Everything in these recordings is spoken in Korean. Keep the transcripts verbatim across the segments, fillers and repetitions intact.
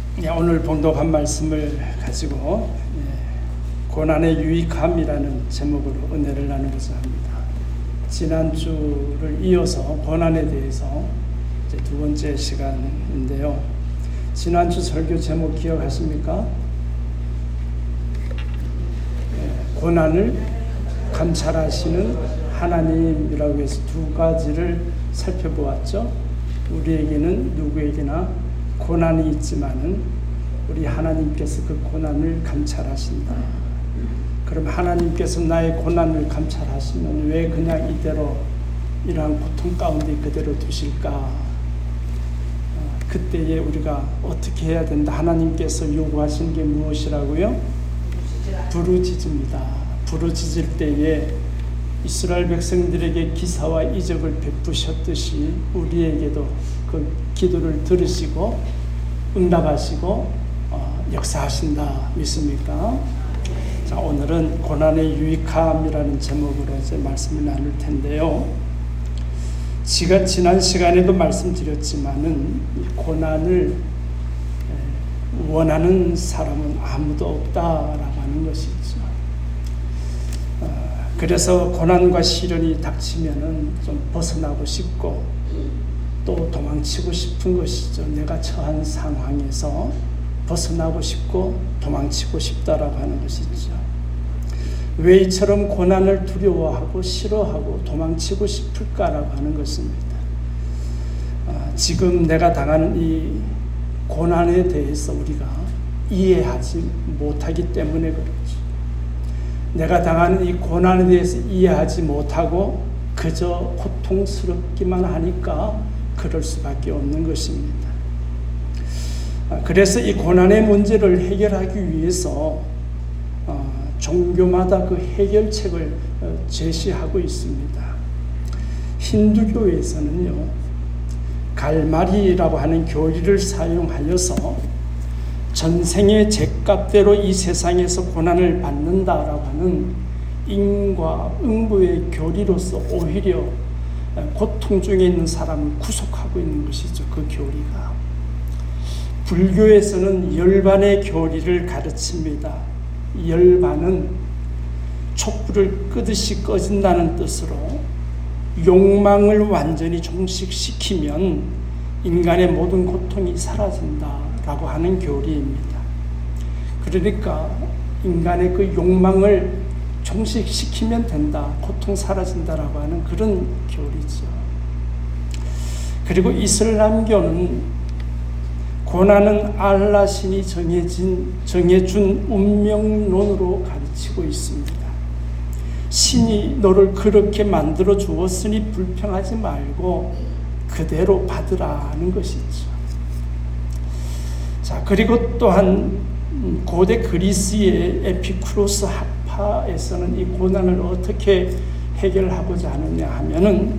오늘 봉독한 말씀을 가지고 고난의 유익함이라는 제목으로 은혜를 나누고자 합니다. 지난주를 이어서 고난에 대해서 이제 두 번째 시간인데요. 지난주 설교 제목 기억하십니까? 고난을 감찰하시는 하나님이라고 해서 두 가지를 살펴보았죠. 우리에게는 누구에게나 고난이 있지만은 우리 하나님께서 그 고난을 감찰하신다. 그럼 하나님께서 나의 고난을 감찰하시면 왜 그냥 이대로 이러한 고통 가운데 그대로 두실까? 그때에 우리가 어떻게 해야 된다? 하나님께서 요구하신 게 무엇이라고요? 부르짖습니다. 부르짖을 때에 이스라엘 백성들에게 기사와 이적을 베푸셨듯이 우리에게도 그 기도를 들으시고 응답하시고 어, 역사하신다 믿습니까? 자, 오늘은 고난의 유익함이라는 제목으로 이제 말씀을 나눌 텐데요. 지가 지난 시간에도 말씀드렸지만은 고난을 원하는 사람은 아무도 없다라고 하는 것이죠. 어, 그래서 고난과 시련이 닥치면은 좀 벗어나고 싶고 또 도망치고 싶은 것이죠. 내가 처한 상황에서 벗어나고 싶고 도망치고 싶다라고 하는 것이죠. 왜 이처럼 고난을 두려워하고 싫어하고 도망치고 싶을까라고 하는 것입니다. 아, 지금 내가 당하는 이 고난에 대해서 우리가 이해하지 못하기 때문에 그렇죠. 내가 당하는 이 고난에 대해서 이해하지 못하고 그저 고통스럽기만 하니까 그럴 수밖에 없는 것입니다. 그래서 이 고난의 문제를 해결하기 위해서 종교마다 그 해결책을 제시하고 있습니다. 힌두교에서는요, 갈마리라고 하는 교리를 사용하여서 전생의 죄값대로 이 세상에서 고난을 받는다라고 하는 인과 응보의 교리로서 오히려 고통 중에 있는 사람을 구속하고 있는 것이죠. 그 교리가. 불교에서는 열반의 교리를 가르칩니다. 열반은 촛불을 끄듯이 꺼진다는 뜻으로 욕망을 완전히 종식시키면 인간의 모든 고통이 사라진다라고 하는 교리입니다. 그러니까 인간의 그 욕망을 종식시키면 된다, 고통 사라진다라고 하는 그런 교리죠. 그리고 이슬람교는 고난은 알라 신이 정해진, 정해준 운명론으로 가르치고 있습니다. 신이 너를 그렇게 만들어 주었으니 불평하지 말고 그대로 받으라는 것이죠. 자, 그리고 또한 고대 그리스의 에피쿠로스 학파에서는 이 고난을 어떻게 해결하고자 하느냐 하면은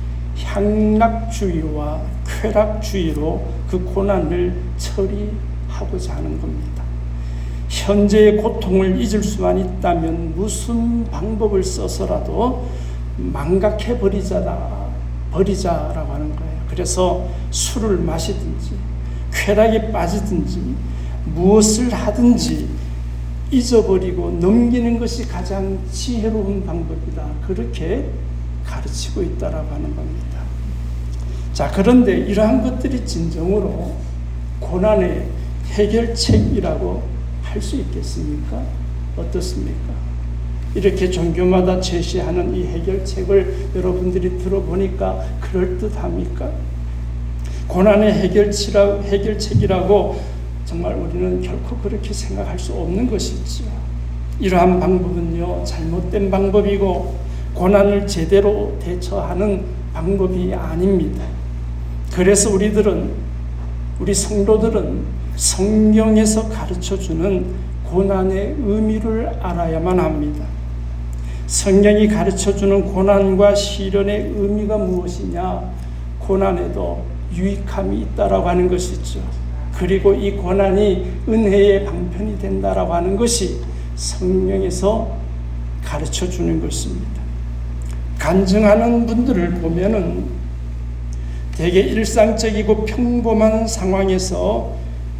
향락주의와 쾌락주의로 그 고난을 처리하고자 하는 겁니다. 현재의 고통을 잊을 수만 있다면 무슨 방법을 써서라도 망각해 버리자라, 버리자라고 하는 거예요. 그래서 술을 마시든지 쾌락에 빠지든지 무엇을 하든지 잊어버리고 넘기는 것이 가장 지혜로운 방법이다. 그렇게 가르치고 있다라고 하는 겁니다. 자, 그런데 이러한 것들이 진정으로 고난의 해결책이라고 할 수 있겠습니까? 어떻습니까? 이렇게 종교마다 제시하는 이 해결책을 여러분들이 들어보니까 그럴듯합니까? 고난의 해결치라, 해결책이라고 정말 우리는 결코 그렇게 생각할 수 없는 것이지요. 이러한 방법은요, 잘못된 방법이고 고난을 제대로 대처하는 방법이 아닙니다. 그래서 우리들은, 우리 성도들은 성경에서 가르쳐주는 고난의 의미를 알아야만 합니다. 성경이 가르쳐주는 고난과 시련의 의미가 무엇이냐? 고난에도 유익함이 있다라고 하는 것이죠. 그리고 이 고난이 은혜의 방편이 된다라고 하는 것이 성경에서 가르쳐주는 것입니다. 간증하는 분들을 보면은 되게 일상적이고 평범한 상황에서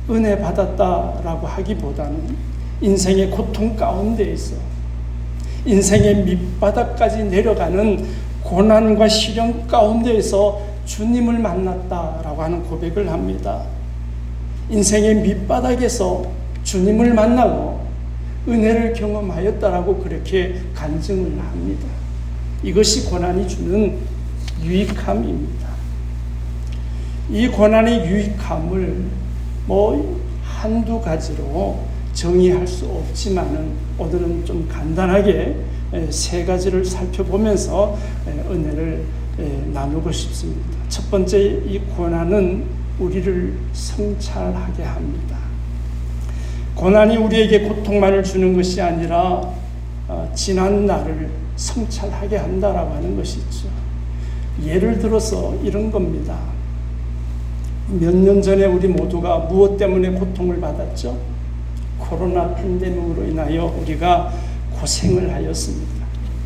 은혜 받았다라고 하기보다는 인생의 고통 가운데에서 인생의 밑바닥까지 내려가는 고난과 시련 가운데에서 주님을 만났다라고 하는 고백을 합니다. 인생의 밑바닥에서 주님을 만나고 은혜를 경험하였다라고 그렇게 간증을 합니다. 이것이 고난이 주는 유익함입니다. 이 고난의 유익함을 뭐 한두 가지로 정의할 수 없지만은 오늘은 좀 간단하게 세 가지를 살펴보면서 은혜를 나누고 싶습니다. 첫 번째, 이 고난은 우리를 성찰하게 합니다. 고난이 우리에게 고통만을 주는 것이 아니라 지난 날을 성찰하게 한다라고 하는 것이죠. 예를 들어서 이런 겁니다. 몇 년 전에 우리 모두가 무엇 때문에 고통을 받았죠? 코로나 팬데믹으로 인하여 우리가 고생을 하였습니다.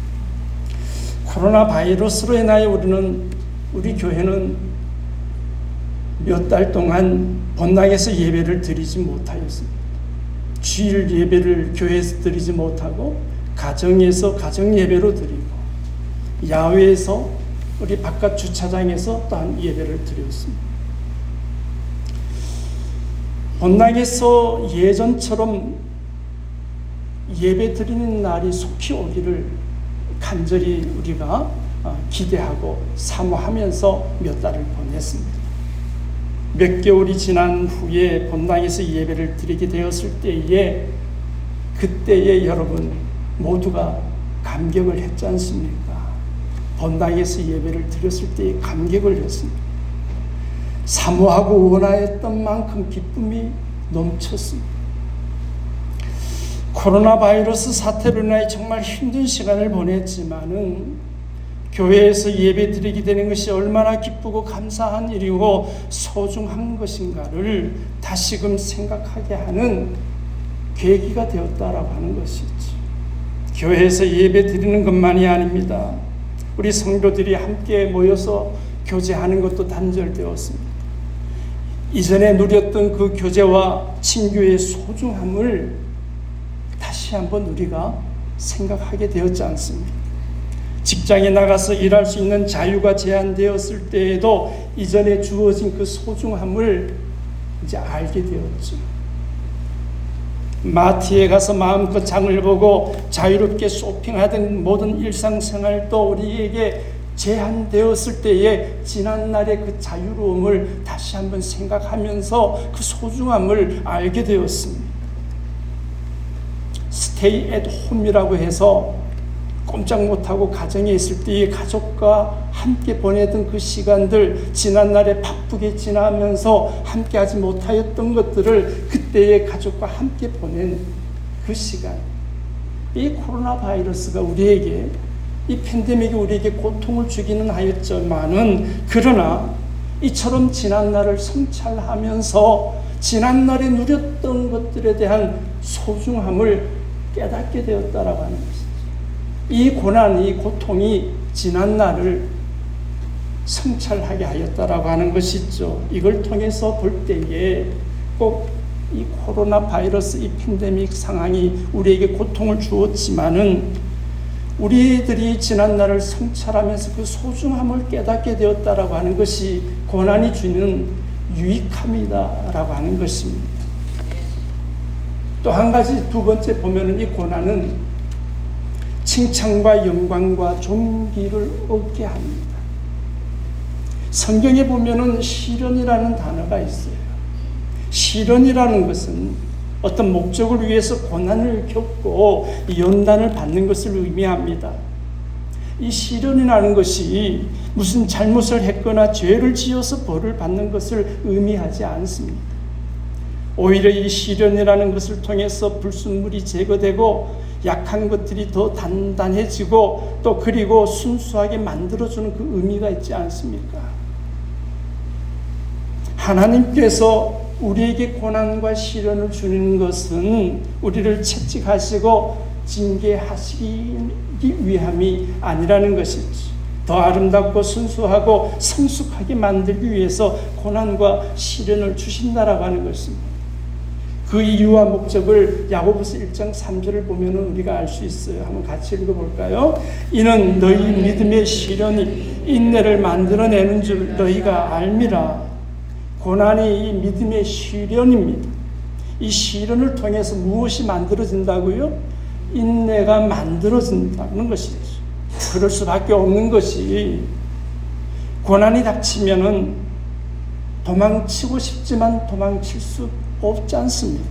코로나 바이러스로 인하여 우리는 우리 교회는 몇 달 동안 본당에서 예배를 드리지 못하였습니다. 주일 예배를 교회에서 드리지 못하고 가정에서 가정 예배로 드리고 야외에서 우리 바깥 주차장에서 또한 예배를 드렸습니다. 본당에서 예전처럼 예배 드리는 날이 속히 오기를 간절히 우리가 기대하고 사모하면서 몇 달을 보냈습니다. 몇 개월이 지난 후에 본당에서 예배를 드리게 되었을 때에 그때에 여러분 모두가 감격을 했지 않습니까? 본당에서 예배를 드렸을 때에 감격을 했습니다. 사모하고 원하였던 만큼 기쁨이 넘쳤습니다. 코로나 바이러스 사태로 인해 정말 힘든 시간을 보냈지만은 교회에서 예배 드리게 되는 것이 얼마나 기쁘고 감사한 일이고 소중한 것인가를 다시금 생각하게 하는 계기가 되었다라고 하는 것이죠. 교회에서 예배 드리는 것만이 아닙니다. 우리 성도들이 함께 모여서 교제하는 것도 단절되었습니다. 이전에 누렸던 그 교제와 친교의 소중함을 다시 한번 우리가 생각하게 되었지 않습니까? 직장에 나가서 일할 수 있는 자유가 제한되었을 때에도 이전에 주어진 그 소중함을 이제 알게 되었죠. 마트에 가서 마음껏 장을 보고 자유롭게 쇼핑하던 모든 일상생활도 우리에게 제한되었을 때에 지난날의 그 자유로움을 다시 한번 생각하면서 그 소중함을 알게 되었습니다. 스테이 앳 홈이라고 해서 꼼짝 못하고 가정에 있을 때에 가족과 함께 보내던 그 시간들, 지난날에 바쁘게 지나면서 함께 하지 못하였던 것들을 그때의 가족과 함께 보낸 그 시간, 이 코로나 바이러스가 우리에게, 이 팬데믹이 우리에게 고통을 주기는 하였지만은 그러나 이처럼 지난날을 성찰하면서 지난날에 누렸던 것들에 대한 소중함을 깨닫게 되었다라고 하는 것이죠. 이 고난, 이 고통이 지난날을 성찰하게 하였다라고 하는 것이죠. 이걸 통해서 볼 때에 꼭 이 코로나 바이러스, 이 팬데믹 상황이 우리에게 고통을 주었지만은 우리들이 지난날을 성찰하면서 그 소중함을 깨닫게 되었다라고 하는 것이 고난이 주는 유익함이다라고 하는 것입니다. 또 한 가지, 두 번째 보면은 이 고난은 칭찬과 영광과 존귀를 얻게 합니다. 성경에 보면은 시련이라는 단어가 있어요. 시련이라는 것은 어떤 목적을 위해서 고난을 겪고 연단을 받는 것을 의미합니다. 이 시련이라는 것이 무슨 잘못을 했거나 죄를 지어서 벌을 받는 것을 의미하지 않습니다. 오히려 이 시련이라는 것을 통해서 불순물이 제거되고 약한 것들이 더 단단해지고 또 그리고 순수하게 만들어주는 그 의미가 있지 않습니까? 하나님께서 우리에게 고난과 시련을 주는 것은 우리를 채찍하시고 징계하시기 위함이 아니라는 것이지. 더 아름답고 순수하고 성숙하게 만들기 위해서 고난과 시련을 주신다라고 하는 것입니다. 그 이유와 목적을 야고보서 일 장 삼 절을 보면 우리가 알 수 있어요. 한번 같이 읽어볼까요? 이는 너희 믿음의 시련이 인내를 만들어내는 줄 너희가 알미라. 고난이 이 믿음의 시련입니다. 이 시련을 통해서 무엇이 만들어진다고요? 인내가 만들어진다는 것이죠. 그럴 수밖에 없는 것이, 고난이 닥치면은 도망치고 싶지만 도망칠 수 없지 않습니다.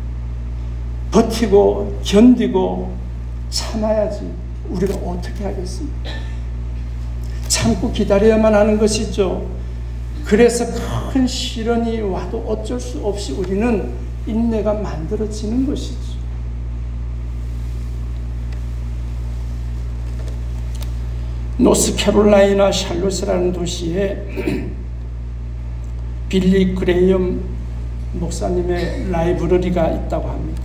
버티고 견디고 참아야지 우리가 어떻게 하겠습니까? 참고 기다려야만 하는 것이죠. 그래서 큰 시련이 와도 어쩔 수 없이 우리는 인내가 만들어지는 것이죠. 노스캐롤라이나 샬롯이라는 도시에 빌리 그레이엄 목사님의 라이브러리가 있다고 합니다.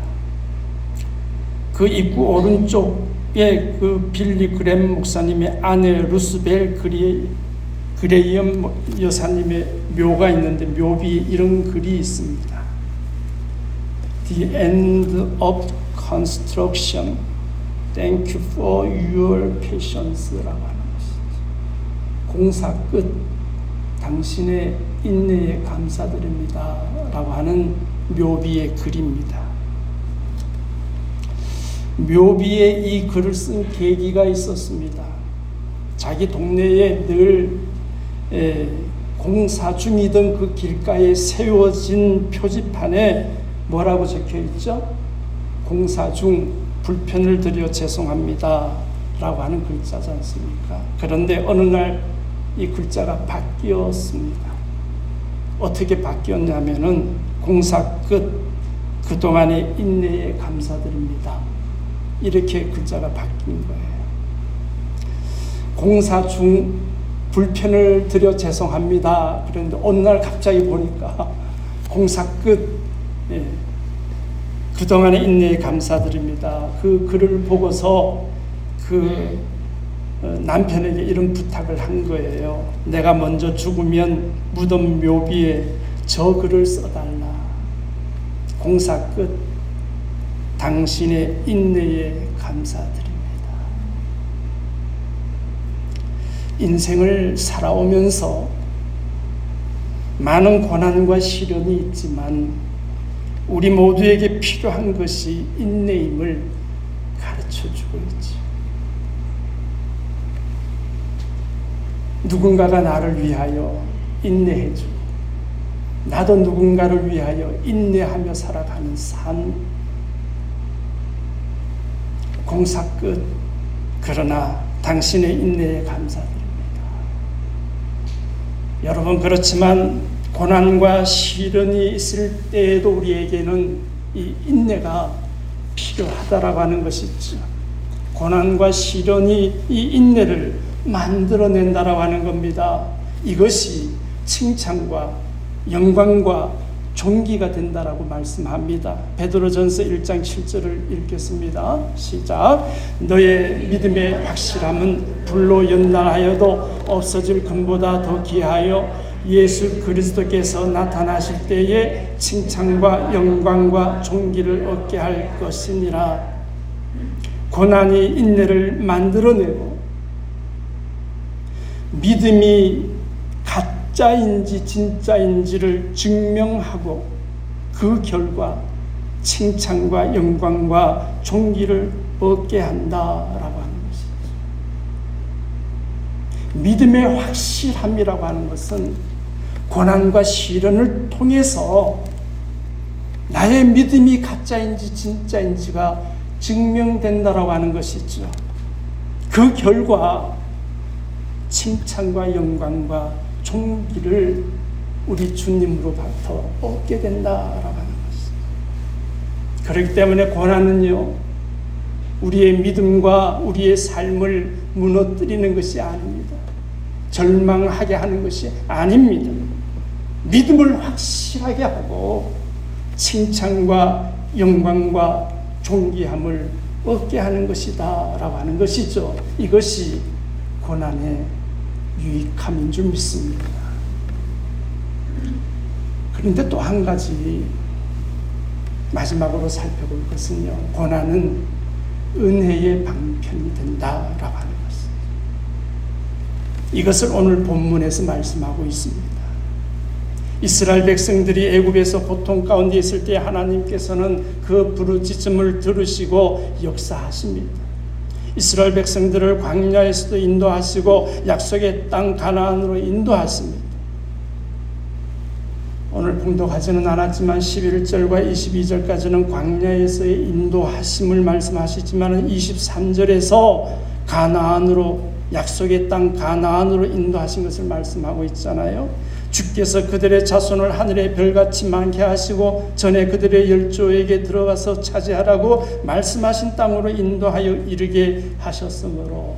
그 입구 오른쪽에 그 빌리 그레이엄 목사님의 아내 루스벨 그리, 그레이엄 여사님의 묘가 있는데 묘 위에 이런 글이 있습니다. The end of construction. Thank you for your patience라고 하는 것이죠. 공사 끝. 당신의 인내에 감사드립니다. 라고 하는 묘비의 글입니다. 묘비에 이 글을 쓴 계기가 있었습니다. 자기 동네에 늘 에, 공사 중이던 그 길가에 세워진 표지판에 뭐라고 적혀 있죠? 공사 중 불편을 드려 죄송합니다. 라고 하는 글자지 않습니까? 그런데 어느 날 이 글자가 바뀌었습니다. 어떻게 바뀌었냐면은 공사 끝, 그동안의 인내에 감사드립니다. 이렇게 글자가 바뀐 거예요. 공사 중 불편을 드려 죄송합니다. 그런데 어느 날 갑자기 보니까 공사 끝, 예, 그동안의 인내에 감사드립니다. 그 글을 보고서 그 남편에게 이런 부탁을 한 거예요. 내가 먼저 죽으면 무덤 묘비에 저 글을 써달라. 공사 끝, 당신의 인내에 감사드립니다. 인생을 살아오면서 많은 고난과 시련이 있지만 우리 모두에게 필요한 것이 인내임을 가르쳐주고 있지. 누군가가 나를 위하여 인내해주고 나도 누군가를 위하여 인내하며 살아가는 삶. 공사 끝. 그러나 당신의 인내에 감사드립니다. 여러분, 그렇지만 고난과 시련이 있을 때에도 우리에게는 이 인내가 필요하다라고 하는 것이죠. 고난과 시련이 이 인내를 만들어낸다라고 하는 겁니다. 이것이 칭찬과 영광과 존귀가 된다라고 말씀합니다. 베드로전서 일 장 칠 절을 읽겠습니다. 시작. 너의 믿음의 확실함은 불로 연단하여도 없어질 금보다 더 귀하여 예수 그리스도께서 나타나실 때에 칭찬과 영광과 존귀를 얻게 할 것이니라. 고난이 인내를 만들어내고 믿음이 가짜인지 진짜인지를 증명하고 그 결과 칭찬과 영광과 존귀를 얻게 한다라고 하는 것이죠. 믿음의 확실함이라고 하는 것은 고난과 시련을 통해서 나의 믿음이 가짜인지 진짜인지가 증명된다라고 하는 것이죠. 그 결과 칭찬과 영광과 존귀를 우리 주님으로부터 얻게 된다라고 하는 것입니다. 그렇기 때문에 고난은요, 우리의 믿음과 우리의 삶을 무너뜨리는 것이 아닙니다. 절망하게 하는 것이 아닙니다. 믿음을 확실하게 하고 칭찬과 영광과 존귀함을 얻게 하는 것이다 라고 하는 것이죠. 이것이 고난의 유익함인 줄 믿습니다. 그런데 또 한 가지, 마지막으로 살펴볼 것은요, 고난은 은혜의 방편이 된다라고 하는 것입니다. 이것을 오늘 본문에서 말씀하고 있습니다. 이스라엘 백성들이 애굽에서 고통 가운데 있을 때 하나님께서는 그 부르짖음을 들으시고 역사하십니다. 이스라엘 백성들을 광야에서도 인도하시고 약속의 땅 가나안으로 인도하십니다. 오늘 봉독하지는 않았지만 십일 절과 이십이 절까지는 광야에서의 인도하심을 말씀하시지만 이십삼 절에서 가나안으로, 약속의 땅 가나안으로 인도하신 것을 말씀하고 있잖아요. 주께서 그들의 자손을 하늘의 별같이 많게 하시고 전에 그들의 열조에게 들어가서 차지하라고 말씀하신 땅으로 인도하여 이르게 하셨으므로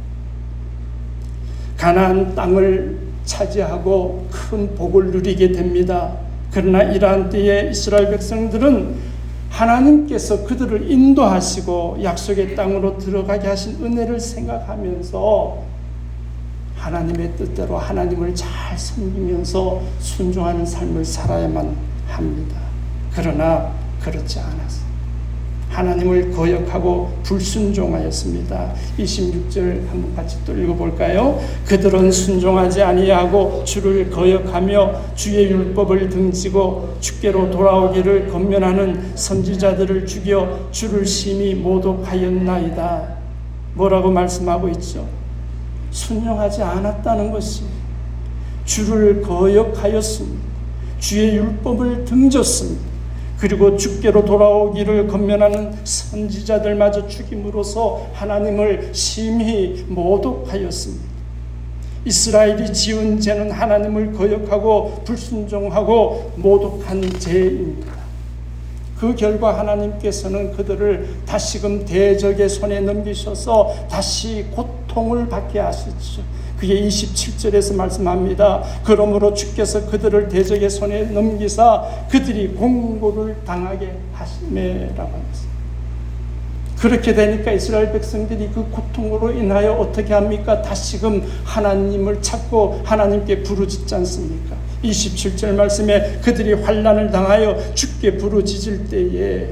가나안 땅을 차지하고 큰 복을 누리게 됩니다. 그러나 이러한 때에 이스라엘 백성들은 하나님께서 그들을 인도하시고 약속의 땅으로 들어가게 하신 은혜를 생각하면서 하나님의 뜻대로 하나님을 잘 섬기면서 순종하는 삶을 살아야만 합니다. 그러나 그렇지 않았어요. 하나님을 거역하고 불순종하였습니다. 이십육 절 한번 같이 또 읽어볼까요? 그들은 순종하지 아니하고 주를 거역하며 주의 율법을 등지고 주께로 돌아오기를 권면하는 선지자들을 죽여 주를 심히 모독하였나이다. 뭐라고 말씀하고 있죠? 순종하지 않았다는 것이, 주를 거역하였습니다. 주의 율법을 등졌습니다. 그리고 주께로 돌아오기를 권면하는 선지자들마저 죽임으로써 하나님을 심히 모독하였습니다. 이스라엘이 지은 죄는 하나님을 거역하고 불순종하고 모독한 죄입니다. 그 결과 하나님께서는 그들을 다시금 대적의 손에 넘기셔서 다시 고통을 받게 하시죠. 그게 이십칠 절에서 말씀합니다. 그러므로 주께서 그들을 대적의 손에 넘기사 그들이 공고를 당하게 하시매라고 합니다. 그렇게 되니까 이스라엘 백성들이 그 고통으로 인하여 어떻게 합니까? 다시금 하나님을 찾고 하나님께 부르짖지 않습니까? 이십칠 절 말씀에 그들이 환난을 당하여 주께 부르짖을 때에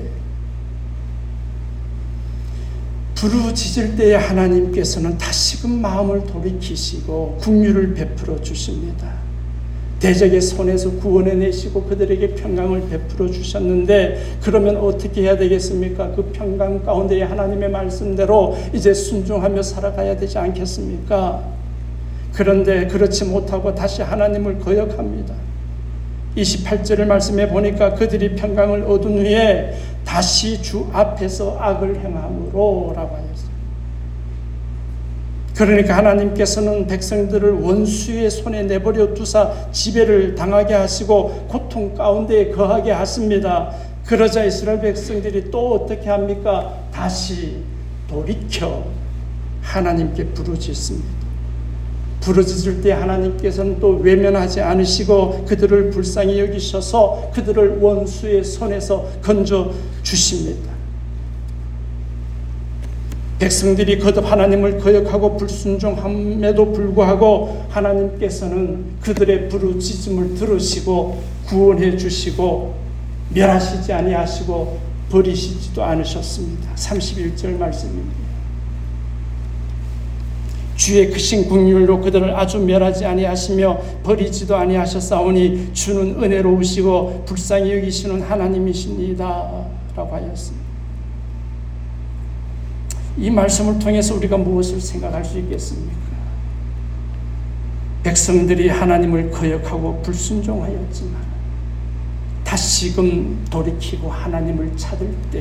부르짖을 때에 하나님께서는 다시금 마음을 돌이키시고 긍휼을 베풀어 주십니다. 대적의 손에서 구원해내시고 그들에게 평강을 베풀어 주셨는데, 그러면 어떻게 해야 되겠습니까? 그 평강 가운데 하나님의 말씀대로 이제 순종하며 살아가야 되지 않겠습니까? 그런데 그렇지 못하고 다시 하나님을 거역합니다. 이십팔 절을 말씀해 보니까 그들이 평강을 얻은 후에 다시 주 앞에서 악을 행함으로 라고 하였어요. 그러니까 하나님께서는 백성들을 원수의 손에 내버려 두사 지배를 당하게 하시고 고통 가운데 거하게 하십니다. 그러자 이스라엘 백성들이 또 어떻게 합니까? 다시 돌이켜 하나님께 부르짖습니다. 부르짖을 때 하나님께서는 또 외면하지 않으시고 그들을 불쌍히 여기셔서 그들을 원수의 손에서 건져 주십니다. 백성들이 거듭 하나님을 거역하고 불순종함에도 불구하고 하나님께서는 그들의 부르짖음을 들으시고 구원해 주시고 멸하시지 아니하시고 버리시지도 않으셨습니다. 삼십일 절 말씀입니다. 주의 크신 긍휼로 그들을 아주 멸하지 아니하시며 버리지도 아니하셨사오니 주는 은혜로우시고 불쌍히 여기시는 하나님이십니다 라고 하였습니다. 이 말씀을 통해서 우리가 무엇을 생각할 수 있겠습니까? 백성들이 하나님을 거역하고 불순종하였지만 다시금 돌이키고 하나님을 찾을 때에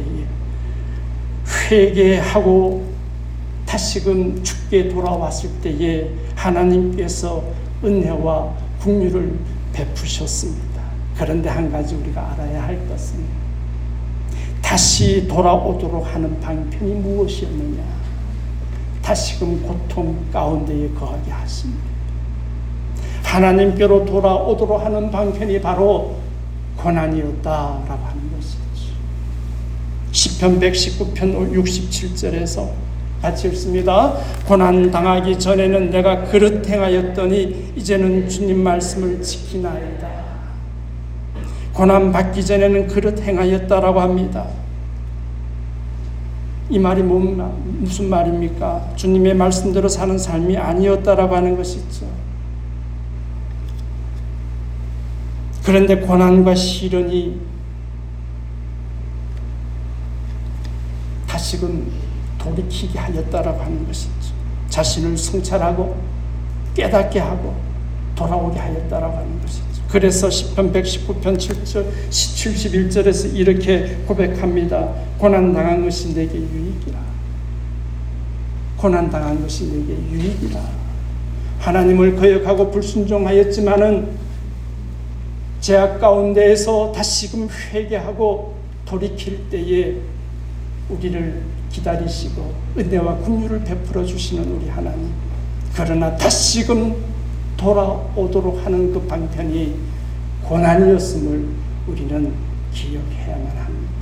회개하고 다시금 주께 돌아왔을 때에 하나님께서 은혜와 긍휼을 베푸셨습니다. 그런데 한 가지 우리가 알아야 할 것은 다시 돌아오도록 하는 방편이 무엇이었느냐? 다시금 고통 가운데에 거하게 하십니다. 하나님께로 돌아오도록 하는 방편이 바로 고난이었다라고 하는 것이죠. 시편 백십구 편 육십칠 절에서 같이 읽습니다. 고난 당하기 전에는 내가 그릇 행하였더니 이제는 주님 말씀을 지키나이다. 고난 받기 전에는 그릇 행하였다라고 합니다. 이 말이 뭔, 무슨 말입니까? 주님의 말씀대로 사는 삶이 아니었다라고 하는 것이죠. 그런데 고난과 시련이 다시금 돌이키게 하였다라고 하는 것이죠. 자신을 성찰하고 깨닫게 하고 돌아오게 하였다라고 하는 것이죠. 그래서 시편 백십구 편 칠 절, 칠십일 절에서 이렇게 고백합니다. 고난당한 것이 내게 유익이라. 고난당한 것이 내게 유익이라. 하나님을 거역하고 불순종하였지만은 죄악 가운데에서 다시금 회개하고 돌이킬 때에 우리를 기다리시고 은혜와 긍휼을 베풀어 주시는 우리 하나님. 그러나 다시금 돌아오도록 하는 그 방편이 고난이었음을 우리는 기억해야만 합니다.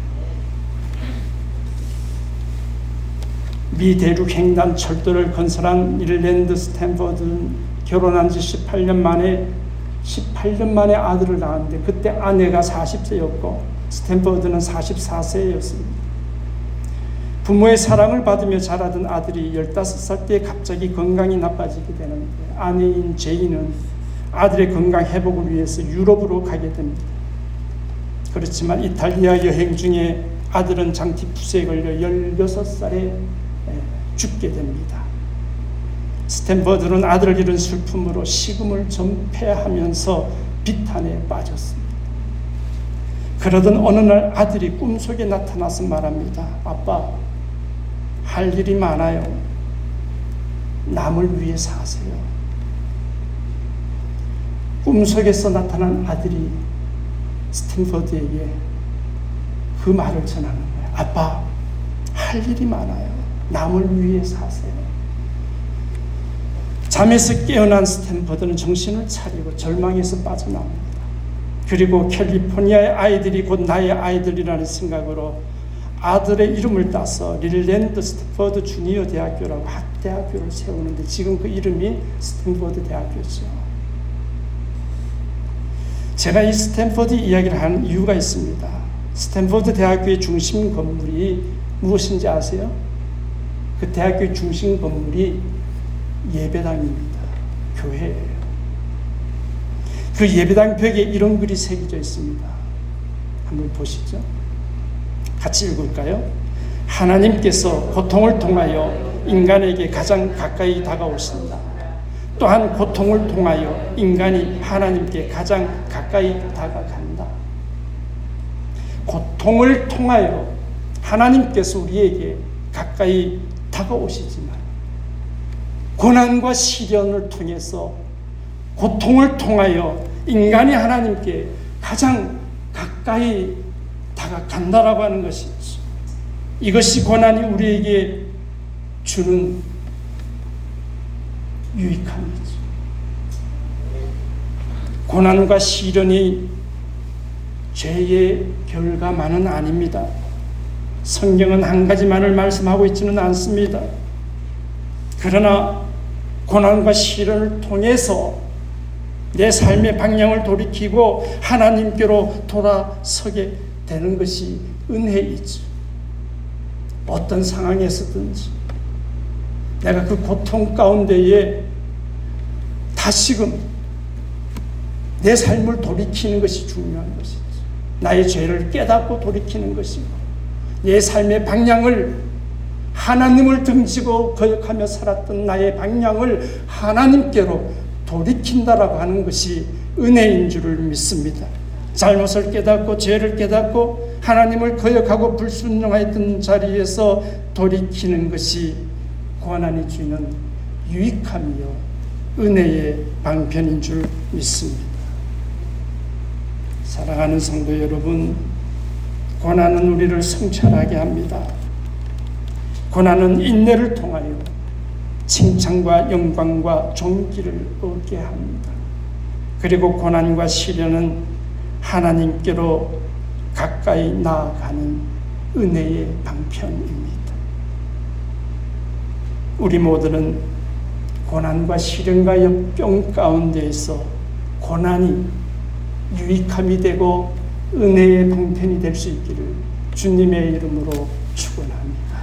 미 대륙 횡단 철도를 건설한 릴랜드 스탠퍼드는 결혼한 지 십팔 년 만에 십팔 년 만에 아들을 낳았는데 그때 아내가 사십 세였고 스탠퍼드는 사십사 세였습니다. 부모의 사랑을 받으며 자라던 아들이 열다섯 살 때 갑자기 건강이 나빠지게 되는데 아내인 제이는 아들의 건강 회복을 위해서 유럽으로 가게 됩니다. 그렇지만 이탈리아 여행 중에 아들은 장티푸스에 걸려 열여섯 살에 죽게 됩니다. 스탠퍼드는 아들을 잃은 슬픔으로 식음을 전폐하면서 비탄에 빠졌습니다. 그러던 어느 날 아들이 꿈속에 나타나서 말합니다. 아빠, 할 일이 많아요. 남을 위해 사세요. 꿈속에서 나타난 아들이 스탠퍼드에게 그 말을 전하는 거예요. 아빠, 할 일이 많아요. 남을 위해 사세요. 잠에서 깨어난 스탠퍼드는 정신을 차리고 절망에서 빠져나옵니다. 그리고 캘리포니아의 아이들이 곧 나의 아이들이라는 생각으로 아들의 이름을 따서 릴랜드 스탠퍼드 주니어 대학교라고 학대학교를 세우는데 지금 그 이름이 스탠퍼드 대학교죠. 제가 이 스탠퍼드 이야기를 하는 이유가 있습니다. 스탠퍼드 대학교의 중심 건물이 무엇인지 아세요? 그 대학교의 중심 건물이 예배당입니다. 교회예요. 그 예배당 벽에 이런 글이 새겨져 있습니다. 한번 보시죠. 같이 읽을까요? 하나님께서 고통을 통하여 인간에게 가장 가까이 다가오신다. 또한 고통을 통하여 인간이 하나님께 가장 가까이 다가간다. 고통을 통하여 하나님께서 우리에게 가까이 다가오시지만 고난과 시련을 통해서 고통을 통하여 인간이 하나님께 가장 가까이 다가간다라고 하는 것이죠. 이것이 고난이 우리에게 주는 유익함이죠. 고난과 시련이 죄의 결과만은 아닙니다. 성경은 한 가지만을 말씀하고 있지는 않습니다. 그러나 고난과 시련을 통해서 내 삶의 방향을 돌이키고 하나님께로 돌아서게 되는 것이 은혜이죠. 어떤 상황에서든지 내가 그 고통 가운데에 다시금 내 삶을 돌이키는 것이 중요한 것이죠. 나의 죄를 깨닫고 돌이키는 것이고 내 삶의 방향을 하나님을 등지고 거역하며 살았던 나의 방향을 하나님께로 돌이킨다라고 하는 것이 은혜인 줄을 믿습니다. 잘못을 깨닫고 죄를 깨닫고 하나님을 거역하고 불순종하였던 자리에서 돌이키는 것이 고난이 주는 유익함이요 은혜의 방편인 줄 믿습니다. 사랑하는 성도 여러분, 고난은 우리를 성찰하게 합니다. 고난은 인내를 통하여 칭찬과 영광과 존귀를 얻게 합니다. 그리고 고난과 시련은 하나님께로 가까이 나아가는 은혜의 방편입니다. 우리 모두는 고난과 시련과 역경 가운데에서 고난이 유익함이 되고 은혜의 방편이 될 수 있기를 주님의 이름으로 축원합니다.